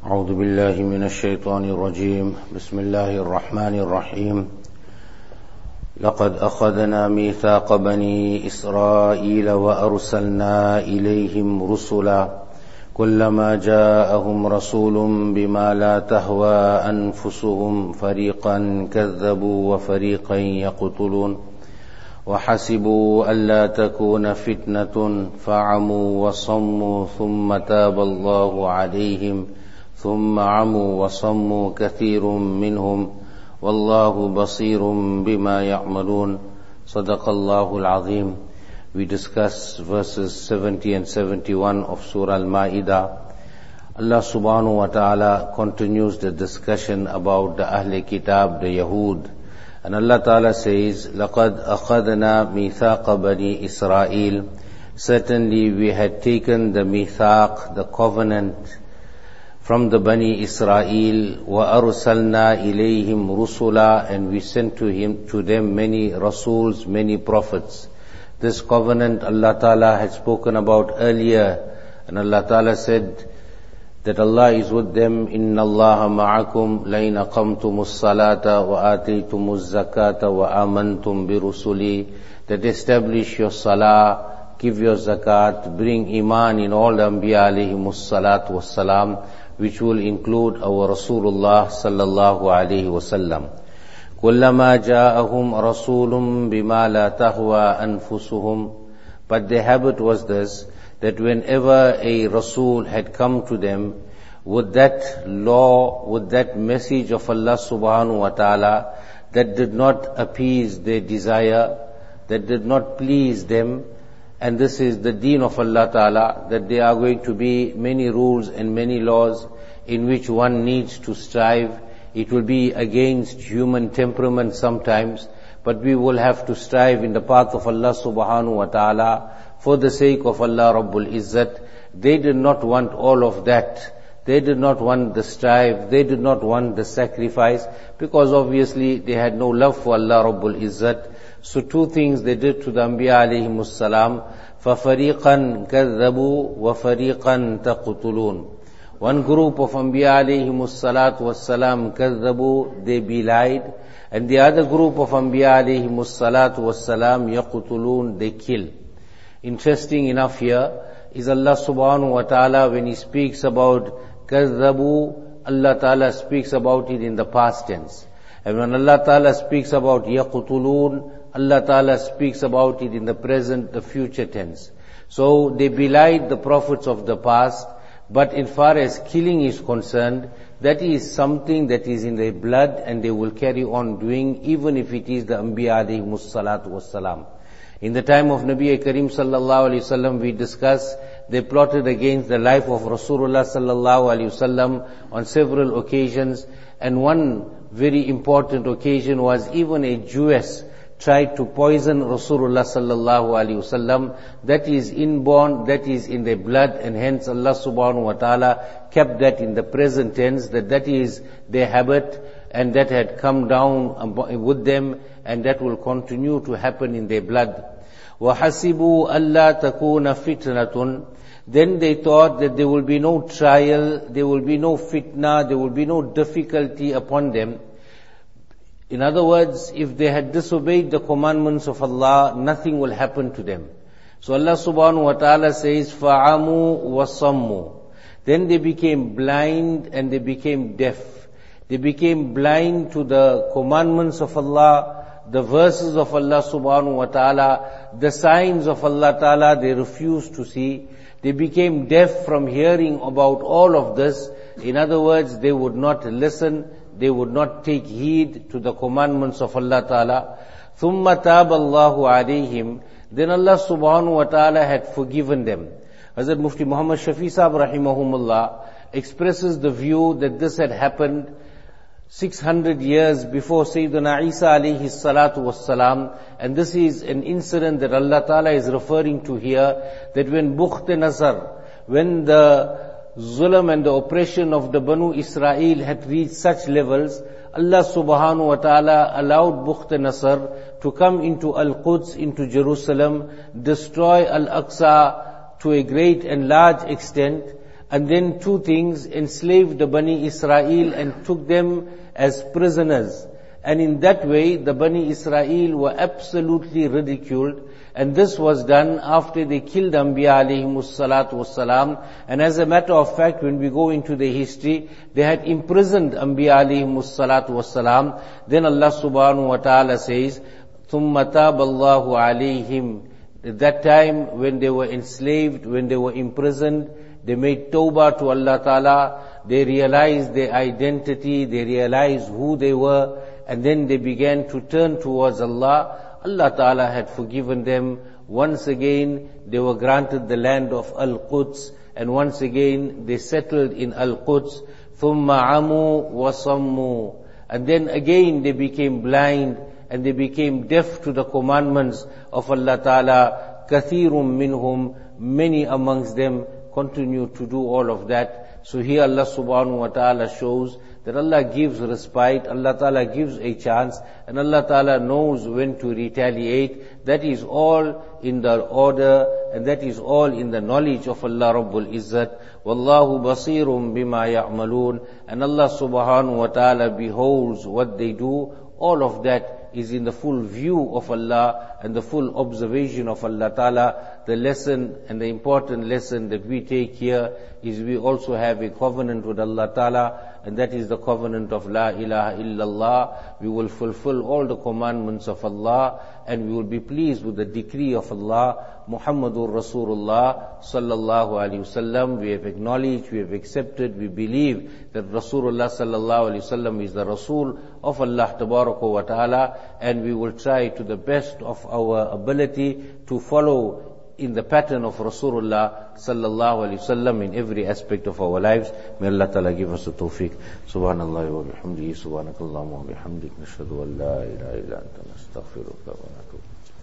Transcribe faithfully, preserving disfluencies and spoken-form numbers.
أعوذ بالله من الشيطان الرجيم. بسم الله الرحمن الرحيم. لقد أخذنا ميثاق بني إسرائيل وأرسلنا إليهم رسلا كلما جاءهم رسول بما لا تهوى أنفسهم فريقا كذبوا وفريقا يقتلون وحسبوا ألا تكون فتنة فعموا وصموا ثم تاب الله عليهم ثم عموا وصموا كثير منهم والله بصير بما يعملون. صدق الله العظيم. We discuss verses seventy and seventy-one of Surah Al-Ma'idah. Allah subhanahu wa ta'ala continues the discussion about the Ahl Kitab, the Yahud. And Allah ta'ala says, لَقَدْ أَخَذْنَا مِيثَاقَ بَنِي إِسْرَائِيل. Certainly we had taken the mithaq, the covenant, from the Bani Israel, وَأَرْسَلْنَا إِلَيْهِمْ رُسُلًا, and we sent to him, to them many Rasuls, many prophets. This covenant Allah Ta'ala had spoken about earlier, and Allah Ta'ala said that Allah is with them. إِنَّ اللَّهَ مَعَكُمْ لَئِنْ أَقَمْتُمُ الصَّلَاةَ وَآتَيْتُمُ الزَّكَاةَ وَآمَنْتُمْ بِرُسُلِي. That establish your salah, give your zakat, bring iman in all the Anbiya alayhimus salatu wassalam, which will include our Rasulullah sallallahu alayhi wasallam. كُلَّمَا جَاءَهُمْ رَسُولٌ بِمَا لَا تَهْوَى أَنفُسُهُمْ. But their habit was this, that whenever a Rasul had come to them with that law, with that message of Allah subhanahu wa ta'ala, that did not appease their desire, that did not please them, and this is the deen of Allah Ta'ala, that there are going to be many rules and many laws in which one needs to strive. It will be against human temperament sometimes, but we will have to strive in the path of Allah Subhanahu wa Ta'ala for the sake of Allah Rabbul Izzat. They did not want all of that. They did not want the strive. They did not want the sacrifice, because obviously they had no love for Allah Rabbul Izzat. So two things they did to the Anbiya alayhimus salam. فَفَرِيقًا كَذَّبُوا وَفَرِيقًا تَقْتُلُونَ. One group of Anbiya alayhimus salatu wassalam كَذَّبُوا, they belied, and the other group of Anbiya alayhimus salatu wassalam يَقْتُلُونَ, they kill. Interesting enough here is Allah subhanahu wa ta'ala, when He speaks about كَذَّبُوا, Allah ta'ala speaks about it in the past tense. And when Allah ta'ala speaks about يَقْتُلُونَ, Allah Ta'ala speaks about it in the present, the future tense. So they belied the prophets of the past, but in far as killing is concerned, that is something that is in their blood, and they will carry on doing, even if it is the Anbiya alayhimus salatu wassalam. In the time of Nabi Karim sallallahu alayhi wasallam, we discuss, they plotted against the life of Rasulullah sallallahu alayhi wasallam on several occasions, and one very important occasion was even a Jewess tried to poison Rasulullah sallallahu alaihi wasallam. That is inborn, that is in their blood, and hence Allah subhanahu wa ta'ala kept that in the present tense, that that is their habit, and that had come down with them, and that will continue to happen in their blood. وَحَسِبُوا أَلَّا تَكُونَ فِتْنَةٌ. Then they thought that there will be no trial, there will be no fitna, there will be no difficulty upon them. In other words, if they had disobeyed the commandments of Allah, nothing will happen to them. So Allah subhanahu wa ta'ala says, فَعَمُوا وَصَمُّوا. Then they became blind and they became deaf. They became blind to the commandments of Allah, the verses of Allah subhanahu wa ta'ala, the signs of Allah ta'ala they refused to see. They became deaf from hearing about all of this. In other words, they would not listen, they would not take heed to the commandments of Allah Ta'ala. ثُمَّ تَابَ اللَّهُ عَلَيْهِمْ. Then Allah subhanahu wa ta'ala had forgiven them. Hazrat Mufti Muhammad Shafi Sahib rahimahumullah expresses the view that this had happened six hundred years before Sayyidina Isa alayhi salatu wassalam, and this is an incident that Allah Ta'ala is referring to here, that when Bukht Nasr, when the zulm and the oppression of the Banu Israel had reached such levels, Allah subhanahu wa ta'ala allowed Bukht Nasr to come into Al-Quds, into Jerusalem, destroy Al-Aqsa to a great and large extent, and then two things, enslaved the Bani Israel and took them as prisoners. And in that way, the Bani Israel were absolutely ridiculed. And this was done after they killed Anbiya alayhimus salatu wassalam. And as a matter of fact, when we go into the history, they had imprisoned Anbiya alayhimus salatu wassalam. Then Allah subhanahu wa ta'ala says, ثُمَّ تَابَ اللَّهُ عَلَيْهِمْ. At that time, when they were enslaved, when they were imprisoned, they made tawbah to Allah ta'ala. They realized their identity, they realized who they were, and then they began to turn towards Allah. Allah Ta'ala had forgiven them. Once again, they were granted the land of Al-Quds, and once again, they settled in Al-Quds. ثُمَّ عَمُوا وَصَمُّوا. And then again, they became blind, and they became deaf to the commandments of Allah Ta'ala. كَثِيرٌ مِّنْهُمْ. Many amongst them continue to do all of that. So here Allah subhanahu wa ta'ala shows that Allah gives respite, Allah Ta'ala gives a chance, and Allah Ta'ala knows when to retaliate. That is all in the order, and that is all in the knowledge of Allah Rabbul Izzat. Wallahu basirum bima ya'malun. And Allah subhanahu wa ta'ala beholds what they do. All of that is in the full view of Allah and the full observation of Allah Ta'ala. The lesson and the important lesson that we take here is we also have a covenant with Allah Ta'ala, and that is the covenant of La ilaha illallah. We will fulfill all the commandments of Allah, and we will be pleased with the decree of Allah. Muhammadur Rasulullah sallallahu alaihi wasallam. We have acknowledged, we have accepted, we believe that Rasulullah sallallahu alaihi wasallam is the Rasul of Allah tabaraka wa ta'ala, and we will try to the best of our ability to follow in the pattern of Rasulullah sallallahu alaihi wasallam in every aspect of our lives. May Allah Ta'ala give us the tawfiq. Subhanallah wa bihamdihi, subhanakallahumma wa bihamdik, nashhadu an la ilaha illa anta, nastaghfiruka wa natubu.